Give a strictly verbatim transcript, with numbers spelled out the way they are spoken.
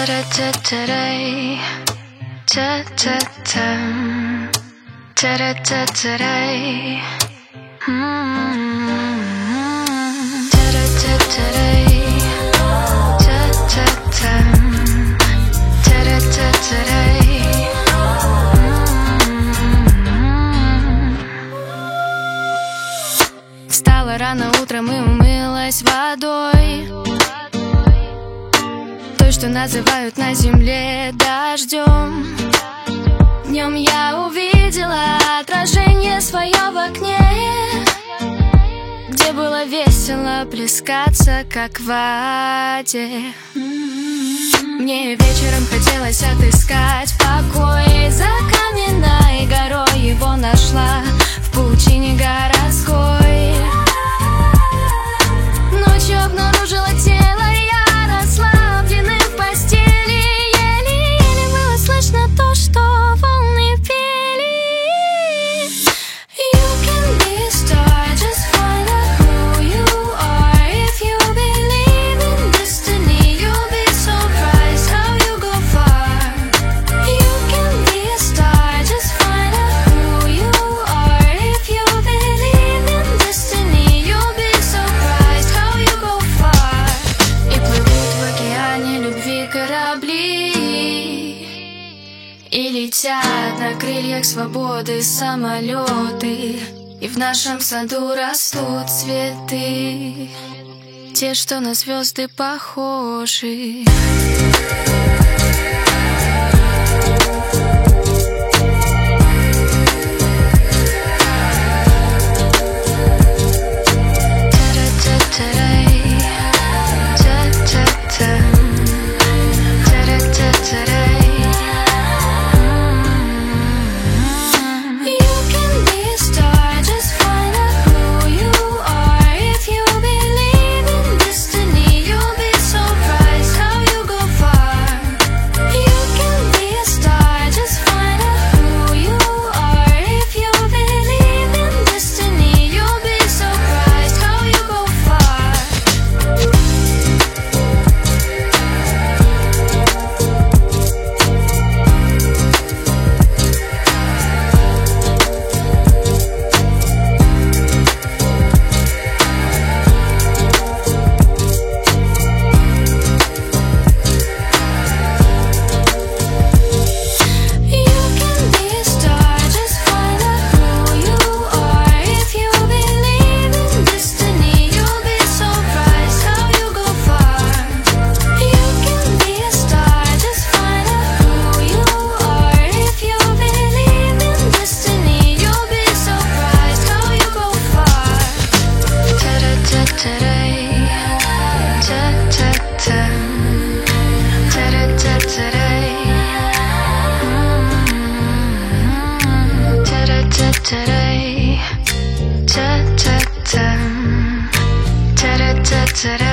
Ta-da-ta-ta-day, ta-ta-tam, ta-da-ta-ta-day, mm-hmm. Ta-da-ta-ta-day, ta-ta-tam, ta-da-ta-ta-day, mm-hmm. Встала рано утром и умылась водой, той, что называют на земле дождем. Днем я увидела отражение свое в окне, где было весело плескаться, как в воде. Мне вечером хотелось отыскать покой, за каменной горой его нашла в паутине городской. Ночью обнаружила тело я, расслабленным в постели, еле-еле было слышно то, что волны пели. You can be a star, just find out who you are. If you believe in destiny, you'll be surprised how you go far. You can be a star, just find out who you are. If you believe in destiny, you'll be surprised how you go far. И плывут в океане любви корабли, и летят на крыльях свободы самолеты, и в нашем саду растут цветы, те, что на звезды похожи. Today,